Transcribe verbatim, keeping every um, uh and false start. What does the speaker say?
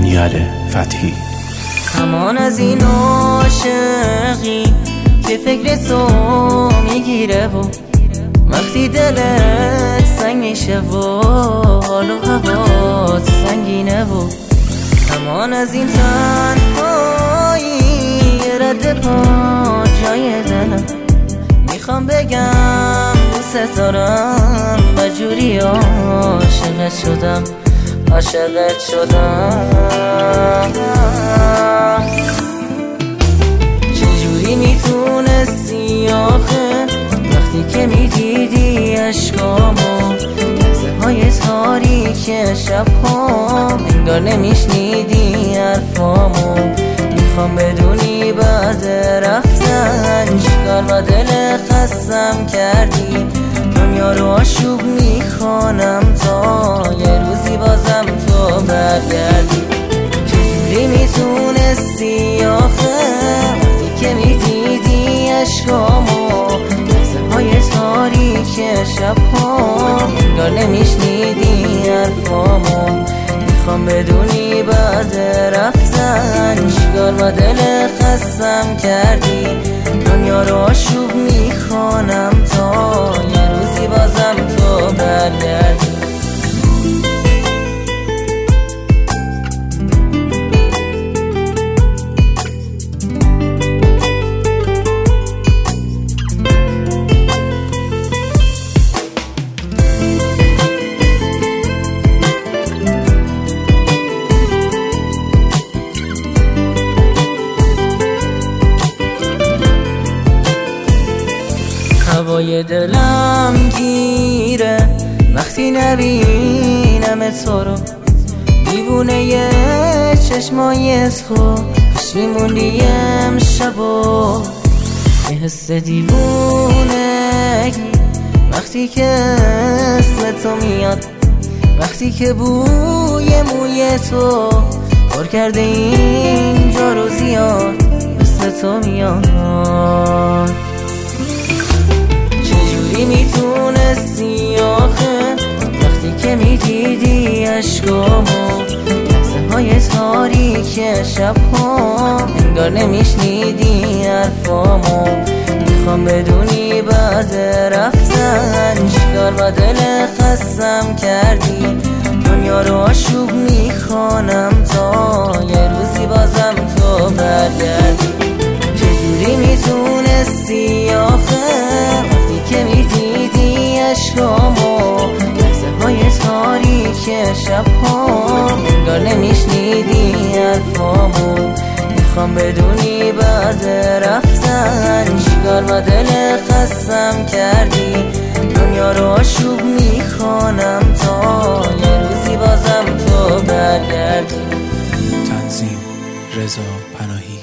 دانیال فتحی. همان از این عاشقی که فکر تو میگیره و وقتی دلت سنگ میشه و حال و هوات سنگینه و همان از این تنهایی رد پا جای دلم میخوام بگم دوست دارم و جوری عاشقت شدم عاشقت شدم. چجوری میتونستی آخه وقتی که میدیدی عشقامو لحظه های تاریک شبهام انگار نمیشنیدی حرفامو میخوام بدونی بعد رفتن چیکار با دل خستم کردی دنیا رو آشوب میکنم تا یه روزی بازم تو برگردی. چجوری میتونستی آخه وقتی که میدیدی عشقامو لحظه های تاریک شبهام انگار نمیشنیدی حرفامو میخوام بدونی بعد رفتن چیکار با دل خستم کردی دنیا رو آشوب میکنم تا یه روزی بازم تو برگردی. هوای دلم گیره وقتی نبینم تو رو دیوونه یه چشمای تو خوش میمونی امشب و یه حس دیوونگی وقتی که اسم تو میاد وقتی که بوی موی تو پر کرده اینجا رو زیاد اسم تو میاد. چجوری میتونستی آخه وقتی که میدیدی عشقامو لحظه های تاریک شبهام انگار نمیشنیدی حرفامو میخوام بدونی بعد رفتن چیکار با دل خستم کردی دنیا رو آشوب میکنم تا یه روزی بازم تو برگردی. چجوری میتونستی آخه که میدیدی عشقامو لحظه های تاریک شبهام انگار نمیشنیدی حرفامو میخوام بدونی بعد رفتن چیکار با دل خستم کردی دنیا رو آشوب میکنم تا یه روزی بازم تو برگردی. تنظیم رضا پناهی.